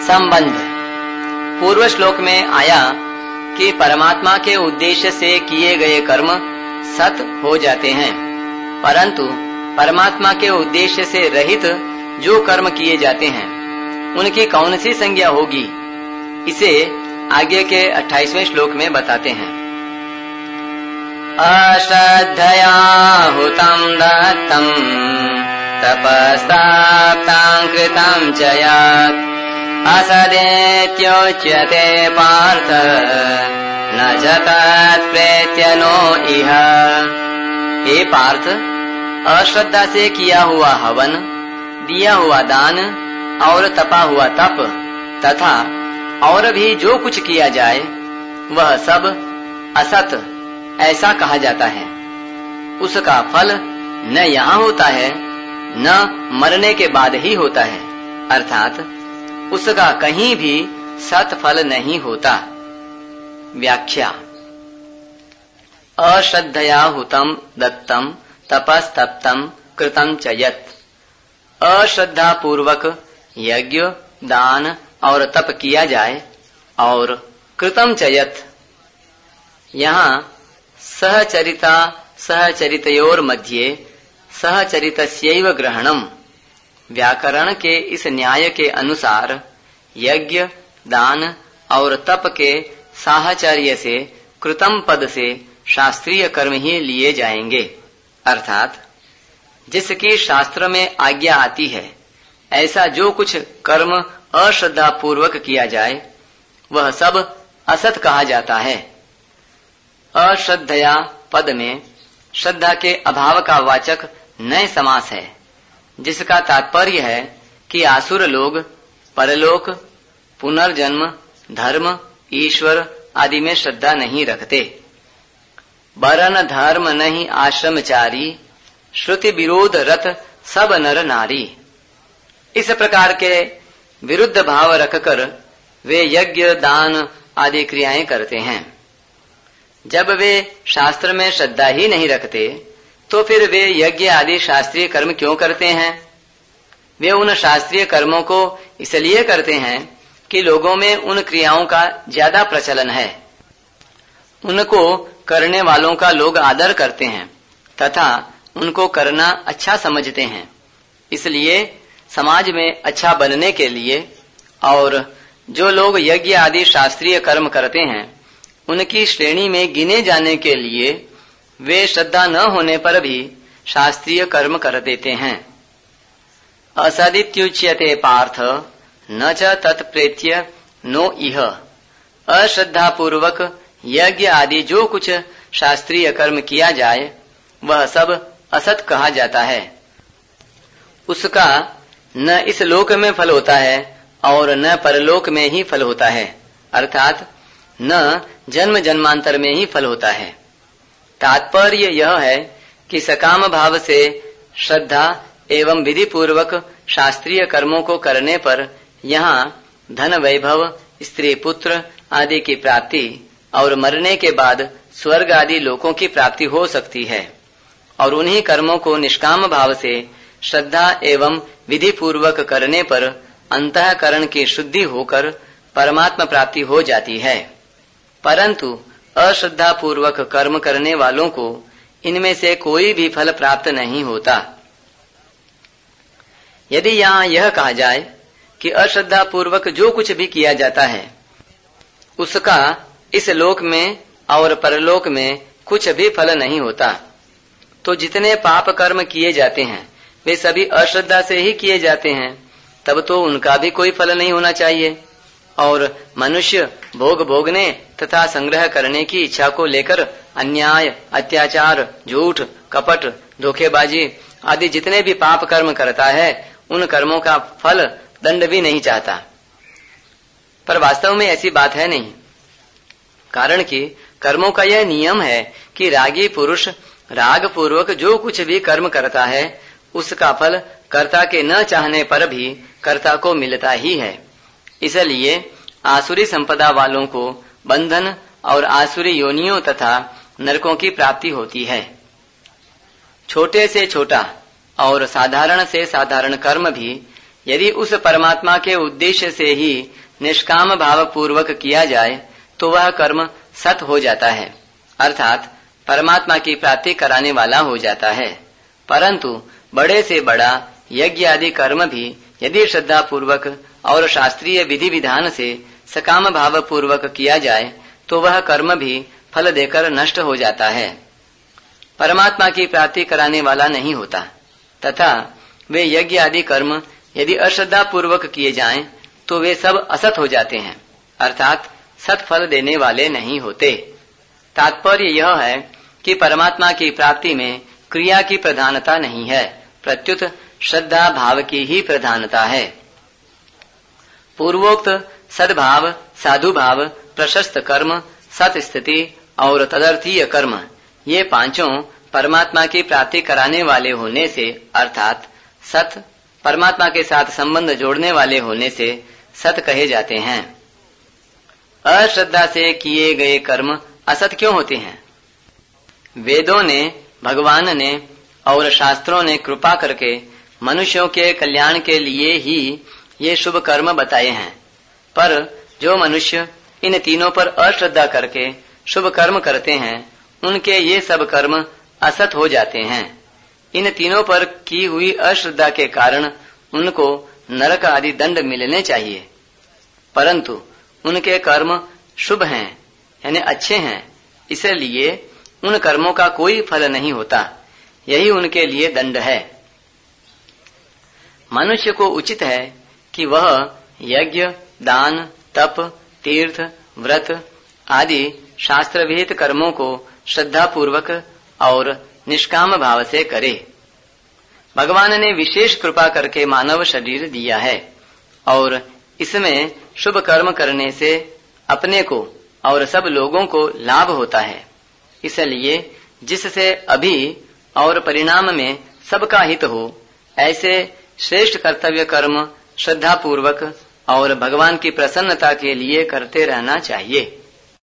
संबंध। पूर्व श्लोक में आया कि परमात्मा के उद्देश्य से किए गए कर्म सत हो जाते हैं, परंतु परमात्मा के उद्देश्य से रहित जो कर्म किए जाते हैं उनकी कौन सी संज्ञा होगी, इसे आगे के 28वें श्लोक में बताते हैं। अश्रद्धया हुतं दत्तं तपस्ताप्तं कृतं च यत् असदेत्योच्यते पार्थ न च तत्प्रेत्य नो इह। हे पार्थ, अश्रद्धा से किया हुआ हवन, दिया हुआ दान और तपा हुआ तप तथा और भी जो कुछ किया जाए वह सब असत ऐसा कहा जाता है। उसका फल न यहाँ होता है न मरने के बाद ही होता है, अर्थात उसका कहीं भी सत फल नहीं होता। व्याख्या। अश्रद्धया हुतं दत्तं तपस्तप्तं कृतं च यत्। अश्रद्धा पूर्वक यज्ञ, दान और तप किया जाए और कृतं च यत्, यहाँ सहचरिता सहचरितयोर मध्ये सहचरितस्यैव ग्रहणम। व्याकरण के इस न्याय के अनुसार यज्ञ, दान और तप के साहचर्य से कृतम पद से शास्त्रीय कर्म ही लिए जाएंगे, अर्थात जिसकी शास्त्र में आज्ञा आती है ऐसा जो कुछ कर्म अश्रद्धा पूर्वक किया जाए वह सब असत कहा जाता है। अश्रद्धया पद में श्रद्धा के अभाव का वाचक नए समास है, जिसका तात्पर्य है कि आसुर लोग परलोक, पुनर्जन्म, धर्म, ईश्वर आदि में श्रद्धा नहीं रखते। वरण धर्म नहीं आश्रमचारी, श्रुति विरोध रत सब नर नारी। इस प्रकार के विरुद्ध भाव रखकर वे यज्ञ, दान आदि क्रियाएं करते हैं। जब वे शास्त्र में श्रद्धा ही नहीं रखते तो फिर वे यज्ञ आदि शास्त्रीय कर्म क्यों करते हैं? वे उन शास्त्रीय कर्मों को इसलिए करते हैं कि लोगों में उन क्रियाओं का ज्यादा प्रचलन है, उनको करने वालों का लोग आदर करते हैं तथा उनको करना अच्छा समझते हैं। इसलिए समाज में अच्छा बनने के लिए और जो लोग यज्ञ आदि शास्त्रीय कर्म करते हैं उनकी श्रेणी में गिने जाने के लिए वे श्रद्धा न होने पर भी शास्त्रीय कर्म कर देते हैं। असदित्युच्यते पार्थ न च तत्प्रेत्य नो इह। अश्रद्धा पूर्वक यज्ञ आदि जो कुछ शास्त्रीय कर्म किया जाए वह सब असत कहा जाता है। उसका न इस लोक में फल होता है और न परलोक में ही फल होता है, अर्थात न जन्म जन्मांतर में ही फल होता है। तात्पर्य यह है कि सकाम भाव से श्रद्धा एवं विधि पूर्वक शास्त्रीय कर्मों को करने पर यहाँ धन, वैभव, स्त्री, पुत्र आदि की प्राप्ति और मरने के बाद स्वर्ग आदि लोकों की प्राप्ति हो सकती है, और उन्हीं कर्मों को निष्काम भाव से श्रद्धा एवं विधि पूर्वक करने पर अंतःकरण की शुद्धि होकर परमात्मा प्राप्ति हो जाती है। परंतु अश्रद्धा पूर्वक कर्म करने वालों को इनमें से कोई भी फल प्राप्त नहीं होता। यदि यहाँ यह कहा जाए कि अश्रद्धा पूर्वक जो कुछ भी किया जाता है उसका इस लोक में और परलोक में कुछ भी फल नहीं होता, तो जितने पाप कर्म किए जाते हैं वे सभी अश्रद्धा से ही किए जाते हैं, तब तो उनका भी कोई फल नहीं होना चाहिए। और मनुष्य भोग भोगने तथा संग्रह करने की इच्छा को लेकर अन्याय, अत्याचार, झूठ, कपट, धोखेबाजी आदि जितने भी पाप कर्म करता है उन कर्मों का फल दंड भी नहीं चाहता। पर वास्तव में ऐसी बात है नहीं, कारण कि कर्मों का यह नियम है कि रागी पुरुष राग पूर्वक जो कुछ भी कर्म करता है उसका फल कर्ता के न चाहने पर भी कर्ता को मिलता ही है। इसलिए आसुरी संपदा वालों को बंधन और आसुरी योनियों तथा नरकों की प्राप्ति होती है। छोटे से छोटा और साधारण से साधारण कर्म भी यदि उस परमात्मा के उद्देश्य से ही निष्काम भाव पूर्वक किया जाए तो वह कर्म सत हो जाता है, अर्थात परमात्मा की प्राप्ति कराने वाला हो जाता है। परंतु बड़े से बड़ा यज्ञ आदि कर्म भी यदि श्रद्धा पूर्वक और शास्त्रीय विधि विधान से सकाम भाव पूर्वक किया जाए तो वह कर्म भी फल देकर नष्ट हो जाता है, परमात्मा की प्राप्ति कराने वाला नहीं होता। तथा वे यज्ञ आदि कर्म यदि अश्रद्धा पूर्वक किए जाएं तो वे सब असत हो जाते हैं, अर्थात सत फल देने वाले नहीं होते। तात्पर्य यह है कि परमात्मा की प्राप्ति में क्रिया की प्रधानता नहीं है, प्रत्युत श्रद्धा भाव की ही प्रधानता है। पूर्वोक्त सद्भाव, साधु भाव, प्रशस्त कर्म, सत स्थिति और तदर्थीय कर्म, ये पांचों परमात्मा की प्राप्ति कराने वाले होने से अर्थात सत, परमात्मा के साथ संबंध जोड़ने वाले होने से सत कहे जाते हैं। अश्रद्धा से किए गए कर्म असत क्यों होते हैं? वेदों ने, भगवान ने और शास्त्रों ने कृपा करके मनुष्यों के कल्याण के लिए ही ये शुभ कर्म बताए हैं, पर जो मनुष्य इन तीनों पर अश्रद्धा करके शुभ कर्म करते हैं उनके ये सब कर्म असत हो जाते हैं। इन तीनों पर की हुई अश्रद्धा के कारण उनको नरक आदि दंड मिलने चाहिए, परंतु उनके कर्म शुभ हैं यानी अच्छे हैं, इसलिए उन कर्मों का कोई फल नहीं होता, यही उनके लिए दंड है। मनुष्य को उचित है कि वह यज्ञ, दान, तप, तीर्थ, व्रत आदि शास्त्र विहित कर्मों को श्रद्धा पूर्वक और निष्काम भाव से करे। भगवान ने विशेष कृपा करके मानव शरीर दिया है और इसमें शुभ कर्म करने से अपने को और सब लोगों को लाभ होता है, इसलिए जिससे अभी और परिणाम में सबका हित हो ऐसे श्रेष्ठ कर्तव्य कर्म श्रद्धा पूर्वक और भगवान की प्रसन्नता के लिए करते रहना चाहिए।